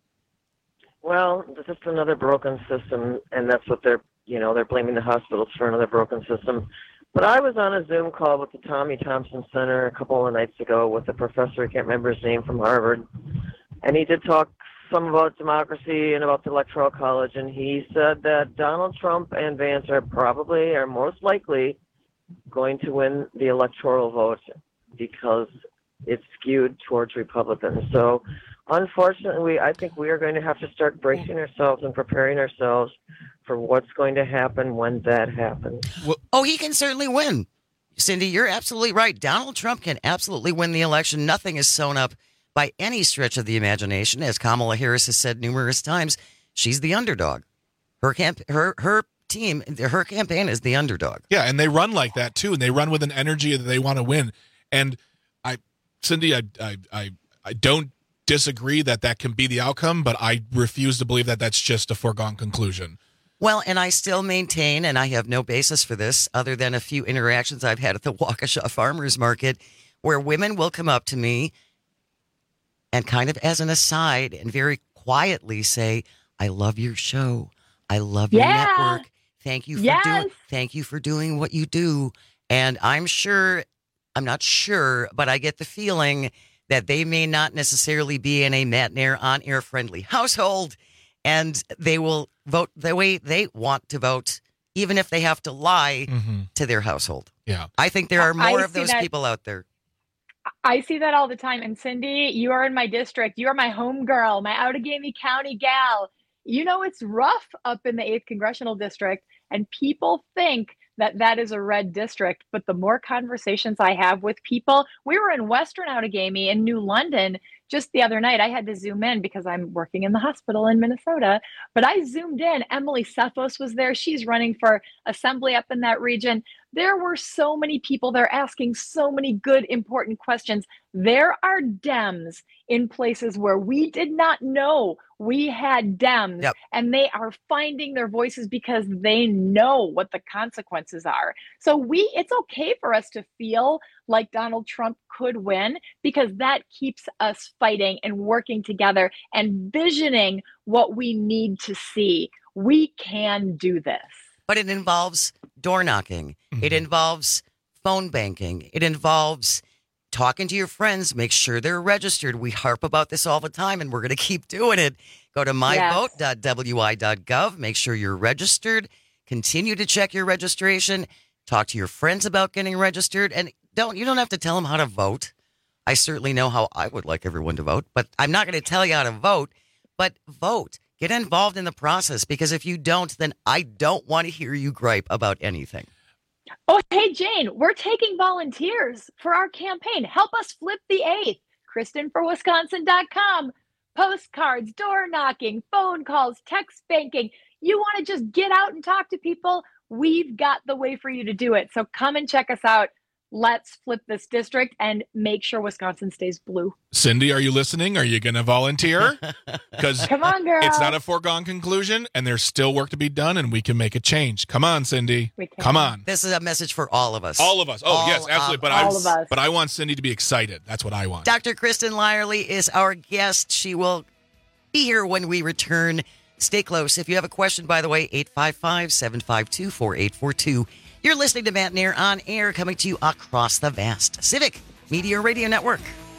Well, it's just another broken system, and that's what they're blaming the hospitals for, another broken system. But I was on a Zoom call with the Tommy Thompson Center a couple of nights ago with a professor, I can't remember his name, from Harvard, and he did talk some about democracy and about the Electoral College, and he said that Donald Trump and Vance are most likely going to win the electoral vote because it's skewed towards Republicans. So, unfortunately, I think we are going to have to start bracing ourselves and preparing ourselves for what's going to happen when that happens. Oh, he can certainly win. Cindy, you're absolutely right. Donald Trump can absolutely win the election. Nothing is sewn up by any stretch of the imagination. As Kamala Harris has said numerous times, she's the underdog. Her team, her campaign is the underdog. Yeah, and they run like that too, and they run with an energy that they want to win. And Cindy, I don't disagree that can be the outcome, but I refuse to believe that that's just a foregone conclusion. Well, and I still maintain, and I have no basis for this other than a few interactions I've had at the Waukesha Farmers Market, where women will come up to me and kind of as an aside and very quietly say, I love your show. I love your network. Thank you for doing what you do. And I'm not sure, but I get the feeling that they may not necessarily be in a Matt Nair on-air friendly household, and they will vote the way they want to vote, even if they have to lie to their household. Yeah. I think there are more of those people out there. I see that all the time. And Cindy, you are in my district. You are my home girl, my Outagamie County gal. You know, it's rough up in the 8th Congressional District, and people think that is a red district. But the more conversations I have with people, we were in Western Outagamie in New London just the other night. I had to zoom in because I'm working in the hospital in Minnesota, but I zoomed in. Emily Cephos was there. She's running for assembly up in that region. There were so many people there asking so many good, important questions. There are Dems in places where we did not know we had Dems, and they are finding their voices because they know what the consequences are. So it's okay for us to feel like Donald Trump could win, because that keeps us fighting and working together and visioning what we need to see. We can do this. But it involves door knocking. It involves phone banking. It involves talking to your friends. Make sure they're registered. We harp about this all the time, and we're going to keep doing it. Go to myvote.wi.gov. Make sure you're registered. Continue to check your registration. Talk to your friends about getting registered. And you don't have to tell them how to vote. I certainly know how I would like everyone to vote, but I'm not going to tell you how to vote. But vote. Get involved in the process, because if you don't, then I don't want to hear you gripe about anything. Oh, hey, Jane, we're taking volunteers for our campaign. Help us flip the 8th. KristenForWisconsin.com. Postcards, door knocking, phone calls, text banking. You want to just get out and talk to people? We've got the way for you to do it. So come and check us out. Let's flip this district and make sure Wisconsin stays blue. Cindy, are you listening? Are you going to volunteer? Because come on, girl. It's not a foregone conclusion, and there's still work to be done, and we can make a change. Come on, Cindy. Come on. This is a message for all of us. All of us. Oh, yes, absolutely. All of us. But I want Cindy to be excited. That's what I want. Dr. Kristen Lyerly is our guest. She will be here when we return. Stay close. If you have a question, by the way, 855-752-4842. You're listening to Matt Nair on air, coming to you across the vast Civic Media Radio Network.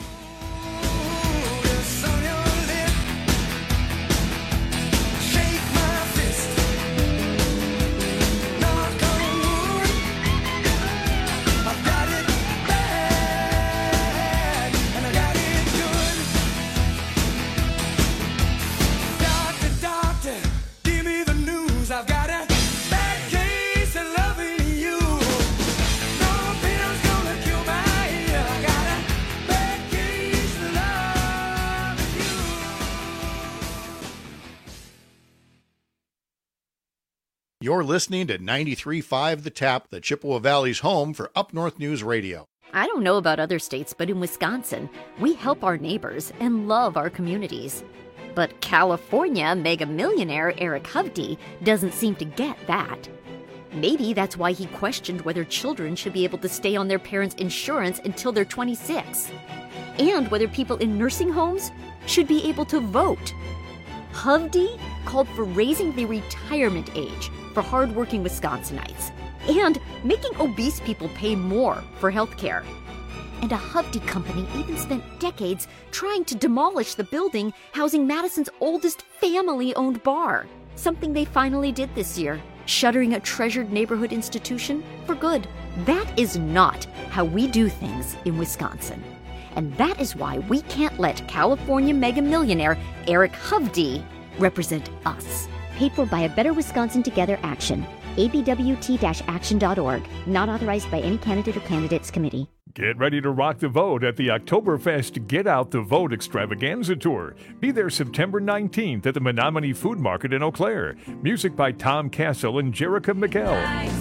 You're listening to 93.5 The Tap, the Chippewa Valley's home for Up North News Radio. I don't know about other states, but in Wisconsin, we help our neighbors and love our communities. But California mega millionaire Eric Hovde doesn't seem to get that. Maybe that's why he questioned whether children should be able to stay on their parents' insurance until they're 26, and whether people in nursing homes should be able to vote. Hovde called for raising the retirement age for hardworking Wisconsinites and making obese people pay more for health care. And a Hovde company even spent decades trying to demolish the building housing Madison's oldest family-owned bar, something they finally did this year, shuttering a treasured neighborhood institution for good. That is not how we do things in Wisconsin. And that is why we can't let California mega millionaire Eric Hovde represent us. Paid for by a Better Wisconsin Together action. abwt-action.org. Not authorized by any candidate or candidates committee. Get ready to rock the vote at the Oktoberfest Get Out the Vote Extravaganza Tour. Be there September 19th at the Menominee Food Market in Eau Claire. Music by Tom Castle and Jerica McGill.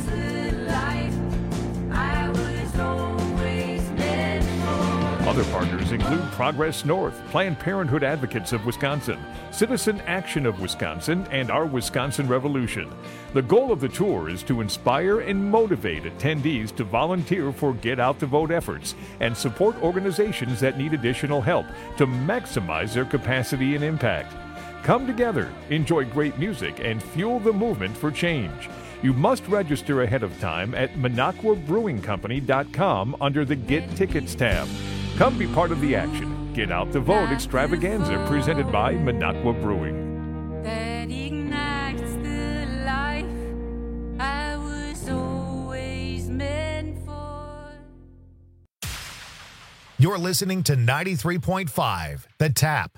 Other partners include Progress North, Planned Parenthood Advocates of Wisconsin, Citizen Action of Wisconsin, and Our Wisconsin Revolution. The goal of the tour is to inspire and motivate attendees to volunteer for Get Out the Vote efforts and support organizations that need additional help to maximize their capacity and impact. Come together, enjoy great music, and fuel the movement for change. You must register ahead of time at MinocquaBrewingCompany.com under the Get Tickets tab. Come be part of the action. Get Out the Vote Extravaganza presented by Minocqua Brewing. That ignites the life I was always meant for. You're listening to 93.5, The Tap.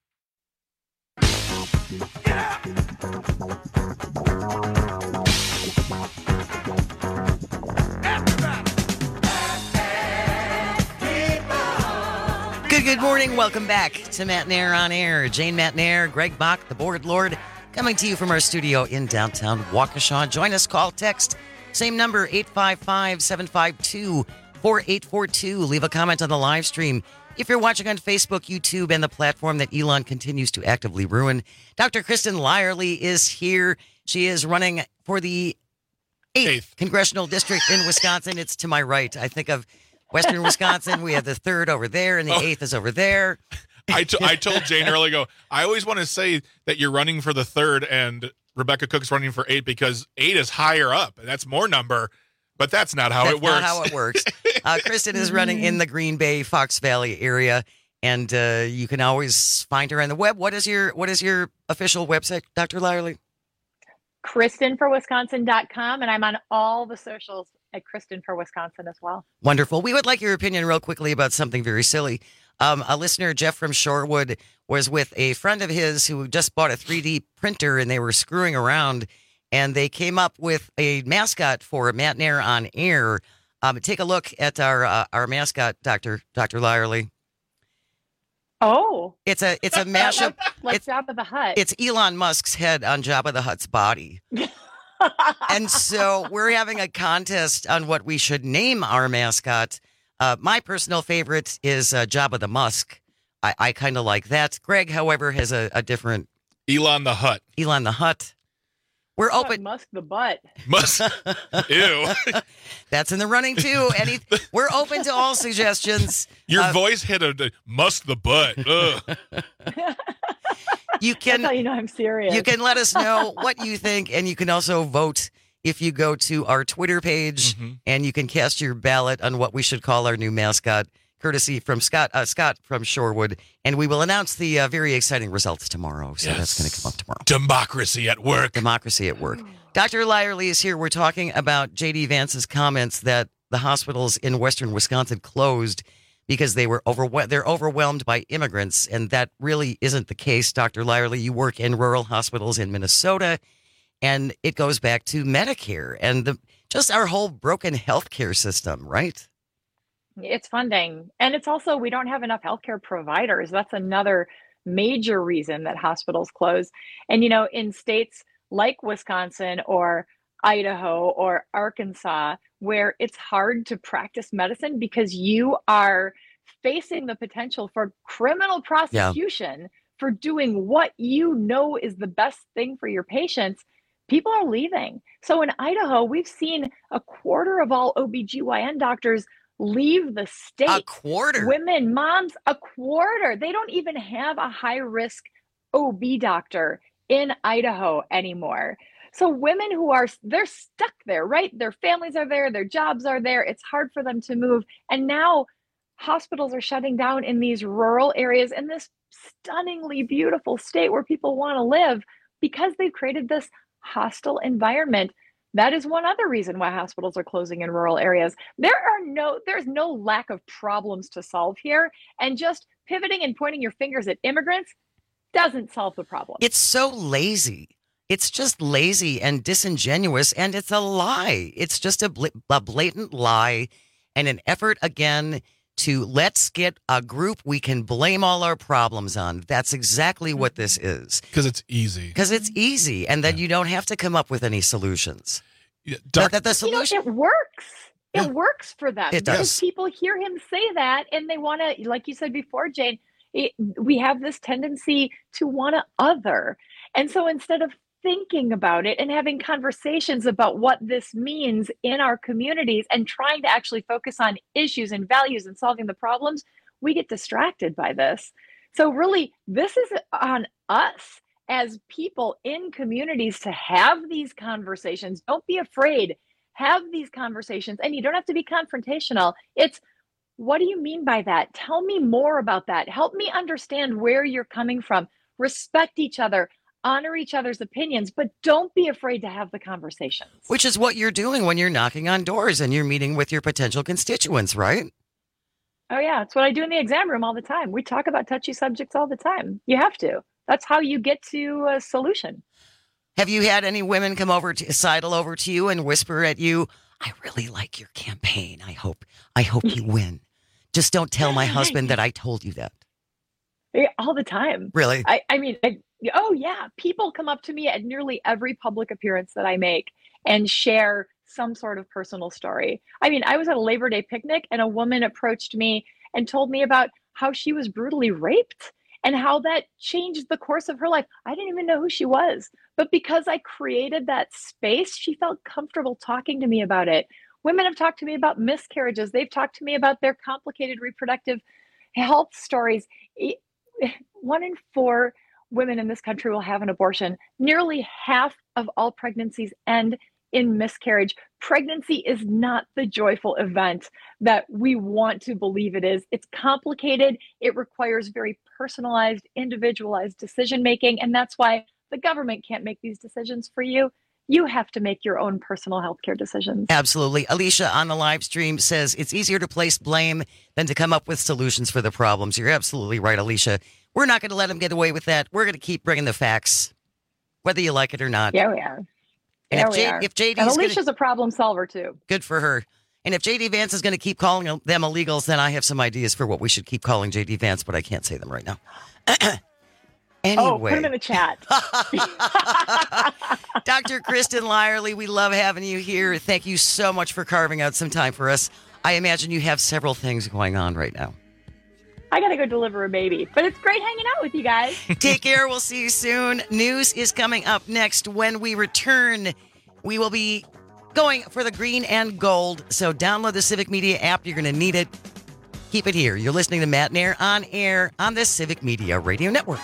Good morning. Welcome back to Matt Nair on Air. Jane Matt Nair, Greg Bach, the Board Lord, coming to you from our studio in downtown Waukesha. Join us, call, text, same number, 855-752-4842. Leave a comment on the live stream. If you're watching on Facebook, YouTube, and the platform that Elon continues to actively ruin, Dr. Kristen Lyerly is here. She is running for the 8th Congressional District in Wisconsin. It's to my right. I think of Western Wisconsin, we have the 3rd over there, and the 8th is over there. I told Jane earlier, I always want to say that you're running for the 3rd and Rebecca Cook's running for 8 because 8 is higher up. And that's more number, but that's not how it works. That's not how it works. Kristen is running in the Green Bay, Fox Valley area, and you can always find her on the web. What is your official website, Dr. Lyerly? KristenForWisconsin.com, and I'm on all the socials at Kristen for Wisconsin as well. Wonderful. We would like your opinion real quickly about something very silly. A listener, Jeff from Shorewood, was with a friend of his who just bought a 3D printer, and they were screwing around, and they came up with a mascot for Matt Nair on Air. Take a look at our mascot, Dr. Lyerly. Oh, it's a mashup. Like Jabba the Hutt. It's Elon Musk's head on Jabba the Hutt's body. And so we're having a contest on what we should name our mascot. My personal favorite is Jabba the Musk. I kind of like that. Greg, however, has a different. Elon the Hutt. Elon the Hutt. We're open. Musk the butt. Musk. Ew. That's in the running too. We're open to all suggestions. Your voice hit a Musk the butt. Ugh. You can. That's how you know I'm serious. You can let us know what you think, and you can also vote if you go to our Twitter page, and you can cast your ballot on what we should call our new mascot. Courtesy from Scott from Shorewood, and we will announce the very exciting results tomorrow. So that's going to come up tomorrow. Democracy at work. Democracy at work. Dr. Lyerly is here. We're talking about J.D. Vance's comments that the hospitals in Western Wisconsin closed because they're overwhelmed by immigrants, and that really isn't the case. Dr. Lyerly, you work in rural hospitals in Minnesota, and it goes back to Medicare and just our whole broken healthcare system, right? It's funding. And it's also, we don't have enough healthcare providers. That's another major reason that hospitals close. And, you know, in states like Wisconsin or Idaho or Arkansas, where it's hard to practice medicine because you are facing the potential for criminal prosecution for doing what you know is the best thing for your patients, people are leaving. So in Idaho, we've seen a quarter of all OBGYN doctors leave the state. A quarter? Women, moms, a quarter. They don't even have a high-risk OB doctor in Idaho anymore. So women they're stuck there, right? Their families are there, their jobs are there. It's hard for them to move. And now hospitals are shutting down in these rural areas in this stunningly beautiful state where people want to live because they've created this hostile environment. That is one other reason why hospitals are closing in rural areas. There's no lack of problems to solve here, and just pivoting and pointing your fingers at immigrants doesn't solve the problem. It's so lazy. It's just lazy and disingenuous, and it's a lie. It's just a blatant lie and an effort again to let's get a group we can blame all our problems on. That's exactly what this is. Because it's easy. Because it's easy, and then you don't have to come up with any solutions. Yeah, the solution, it works. It works for them. It because does. People hear him say that, and they want to, like you said before, Jane, we have this tendency to want to other. And so instead of thinking about it and having conversations about what this means in our communities and trying to actually focus on issues and values and solving the problems, we get distracted by this. So really, this is on us as people in communities to have these conversations. Don't be afraid. Have these conversations. And you don't have to be confrontational. It's, what do you mean by that? Tell me more about that. Help me understand where you're coming from. Respect each other. Honor each other's opinions, but don't be afraid to have the conversations. Which is what you're doing when you're knocking on doors and you're meeting with your potential constituents, right? Oh, yeah. It's what I do in the exam room all the time. We talk about touchy subjects all the time. You have to. That's how you get to a solution. Have you had any women come sidle over to you and whisper at you, I really like your campaign. I hope you win. Just don't tell my husband that I told you that. Yeah, all the time. Really? Oh, yeah. People come up to me at nearly every public appearance that I make and share some sort of personal story. I mean, I was at a Labor Day picnic and a woman approached me and told me about how she was brutally raped and how that changed the course of her life. I didn't even know who she was, but because I created that space, she felt comfortable talking to me about it. Women have talked to me about miscarriages. They've talked to me about their complicated reproductive health stories. 1 in 4 women in this country will have an abortion. Nearly half of all pregnancies end in miscarriage. Pregnancy is not the joyful event that we want to believe it is. It's complicated. It requires very personalized, individualized decision-making. And that's why the government can't make these decisions for you. You have to make your own personal healthcare decisions. Absolutely. Alicia on the live stream says it's easier to place blame than to come up with solutions for the problems. You're absolutely right, Alicia. We're not going to let them get away with that. We're going to keep bringing the facts, whether you like it or not. Yeah, we are. And if JD's and Alicia's a problem solver, too. Good for her. And if JD Vance is going to keep calling them illegals, then I have some ideas for what we should keep calling JD Vance, but I can't say them right now. Anyway. Oh, put him in the chat. Dr. Kristen Lyerly, we love having you here. Thank you so much for carving out some time for us. I imagine you have several things going on right now. I got to go deliver a baby, but it's great hanging out with you guys. Take care. We'll see you soon. News is coming up next. When we return, we will be going for the green and gold. So download the Civic Media app. You're going to need it. Keep it here. You're listening to Matt and Air on air on the Civic Media Radio Network.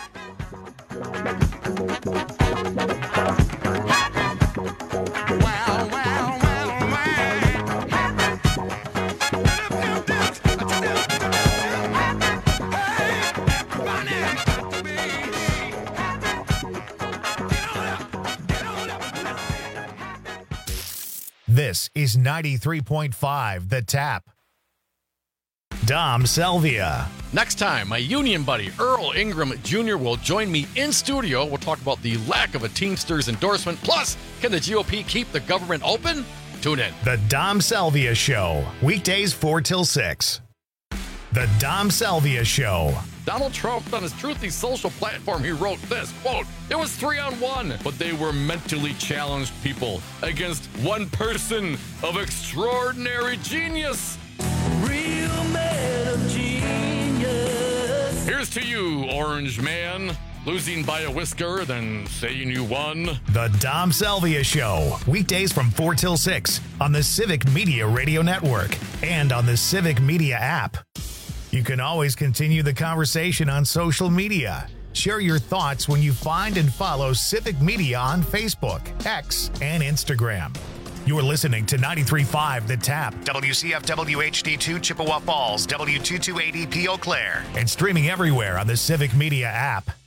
This is 93.5 The Tap. Dom Salvia. Next time, my union buddy Earl Ingram Jr. will join me in studio. We'll talk about the lack of a Teamsters endorsement. Plus, can the GOP keep the government open? Tune in. The Dom Salvia Show. Weekdays 4 till 6. The Dom Salvia Show. Donald Trump, on his Truthy social platform, he wrote this, quote, "It was 3-on-1, but they were mentally challenged people against one person of extraordinary genius." Real man of genius. Here's to you, Orange Man. Losing by a whisker, then saying you won. The Dom Salvia Show, weekdays from 4 till 6 on the Civic Media Radio Network and on the Civic Media app. You can always continue the conversation on social media. Share your thoughts when you find and follow Civic Media on Facebook, X, and Instagram. You are listening to 93.5 The Tap, WCFW HD2 Chippewa Falls, W228EP Eau Claire, and streaming everywhere on the Civic Media app.